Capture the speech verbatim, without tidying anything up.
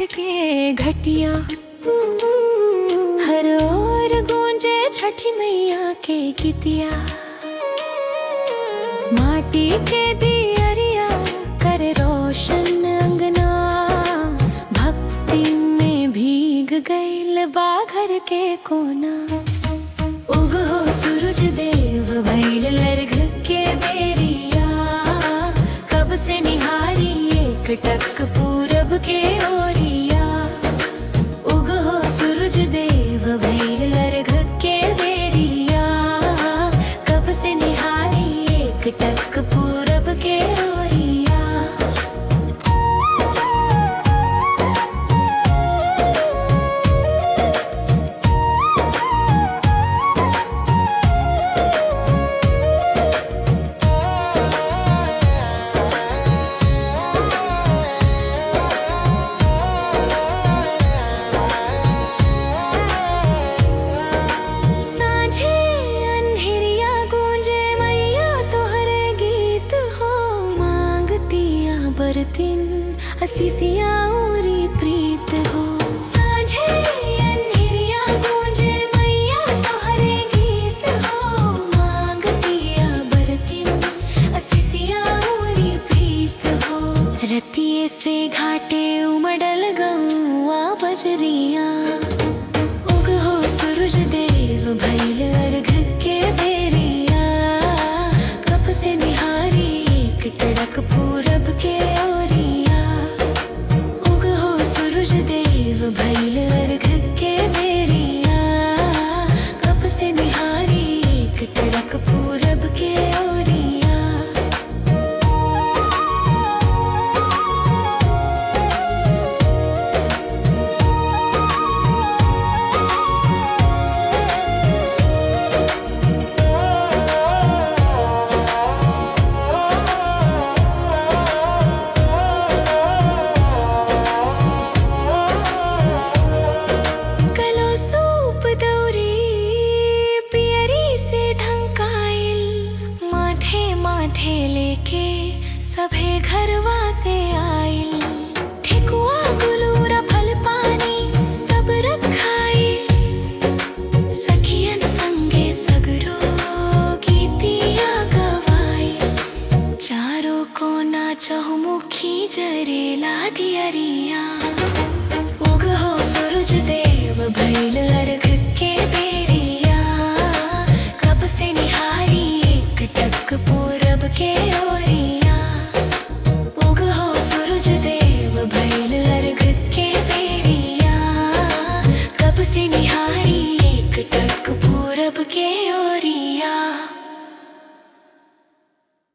के घटिया, हर ओर गूंजे छठी मैया के गीतिया। माटी के दियरिया करे रोशन अंगना, भक्ति में भीग गईल बा घर के कोना। उगहो सूरज देव भइल अर्घ के बेरिया, कब से निहारी एक टक पूरब के ओरिया। उगहो सूरज देव भइल अर्घ के बेरिया, कब से निहारी एक टक पूरब के ओरिया। बरतिन असीसिया उरी प्रीत हो, साँझे अन्हिरिया गूंजे मैया तोहरे गीत हो। मांगतिया बरतिन असीसिया उरी प्रीत हो, रतिये से घाटे उमड़ल गौआ बजरिया। उगहो सूरज देव भइल अर्घ के बेरिया, कब से निहारी एक टड़क पूरब के ओरिया। उगहो सूरज देव भइल अर्घ के बेरिया, कब से निहारी एक टड़क पूरब के ओरिया। माथे लेके सभे घरवा से आइल, ठेकुआ गुलूरा फल पानी सब रखाइल। सखियन संगे सगरो गीतिया गवाइल, चारों कोना चहुमुखी जरेला दियरिया। उगहो सूरज देव भइल अर्घ